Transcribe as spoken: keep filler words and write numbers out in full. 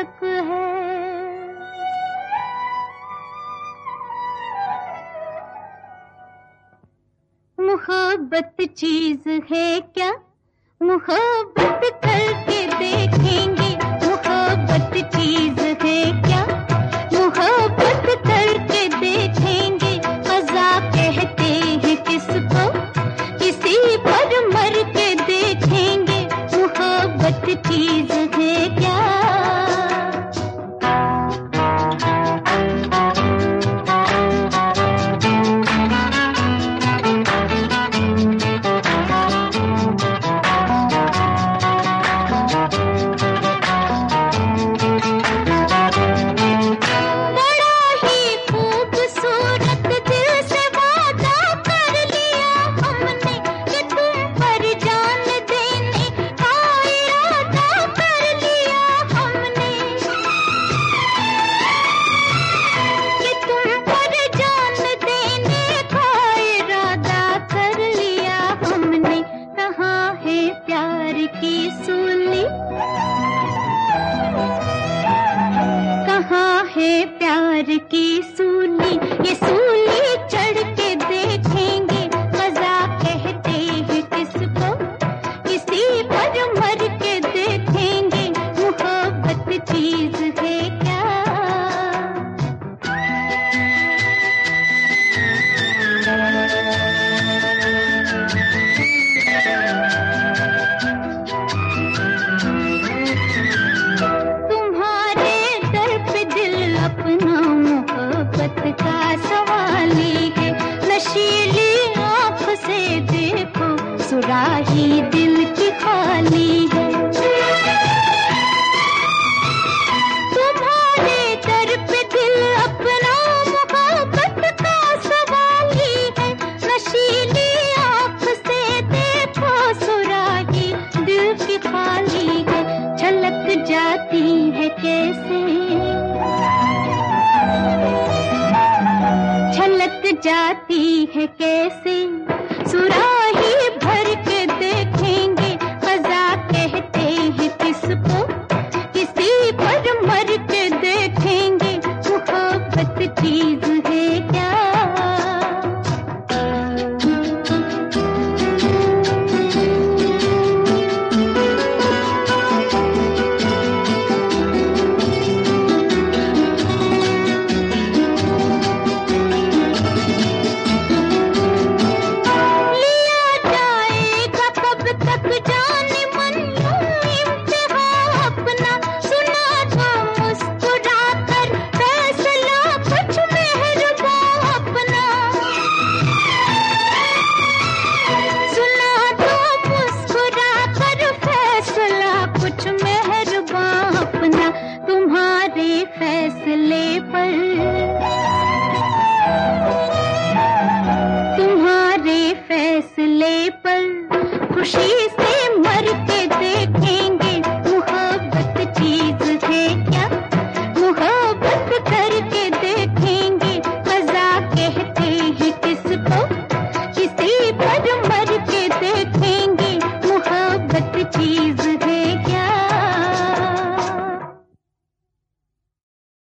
फर्क है। मोहब्बत चीज है क्या, मोहब्बत करके देखेंगे। मोहब्बत चीज है क्या, मोहब्बत करके देखेंगे। मजा कहते हैं किसको, किसी पर मर के देखेंगे। मोहब्बत चीज है क्या। कहाँ है प्यार की सूली, ये सूली चढ़ के देखेंगे। मजा कहते हैं किसको, किसी पर मर के देखेंगे। मोहब्बत चीज है क्या। अपना मोहब्बत का सवाली है। नशीली आँख से देखो, सुराही दिल की खाली है। तुम्हारे दर पे दिल अपना मोहब्बत का सवाली है। नशीली आँख से देखो, सुराही दिल की खाली है। छलक जाती है कैसे, छलक जाती है कैसे